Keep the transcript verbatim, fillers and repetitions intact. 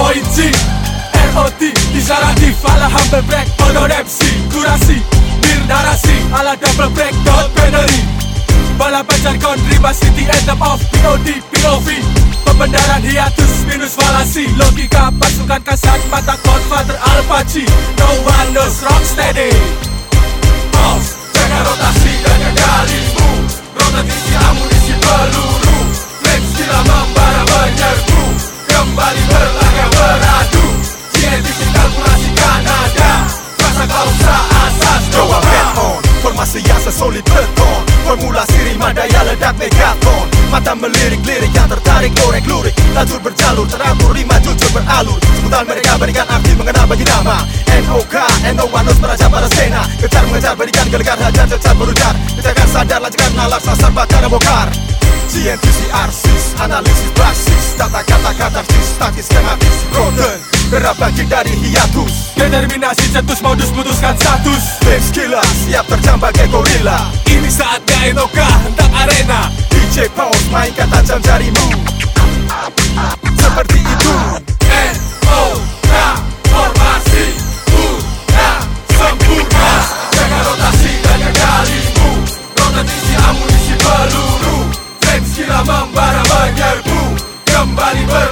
Point G R O T Disaratif ala humble break Podon M C Kurasi Bir narasi ala double break dot binary Balapan jargon Rima City Anthem of P O D P O V Pembenaran hiatus minus falasi Logika pasukan kasat mata Godfather Al-Paci No one knows rocksteady. Pause, jaga rotasi dan kendalimu. Rotasi amunisi peluru. Flames gila membara menyerbu. Kembali berlaga beradu. G N T kalkulasi Kanada. Rasa kausa asas Jawa head on, formasi yang sesolid beton. Formulasi rima daya ledak megaton. Mata melirik-lirik yang tertarik lorek-lurik. Lajur berjalur teratur rima jujur beralur. Sebutan mereka berikan arti mengenal bagi nama N O K, N O One meraja pada sena. Kejar mengejar berikan gelegar hajar cecat berujar. Kejarkan sadar lanjutkan nalar sasar bakar bokar. G N T C R S I S, analisis praksis. Tata kata katarsis, taktis skematis. Roten, derap bangkit dari hiatus. Determinasi cetus modus putuskan status. Flames gila, siap terjam bagai gorila. Ini saatnya N O K hentak arena. D J Pause, mainkan tajam jarimu. Seperti itu N O K formasi udah sempurna. Jaga rotasi dan kendalimu. Rotasi amunisi peluru. Flames gila membara menyerbu. Kembali ber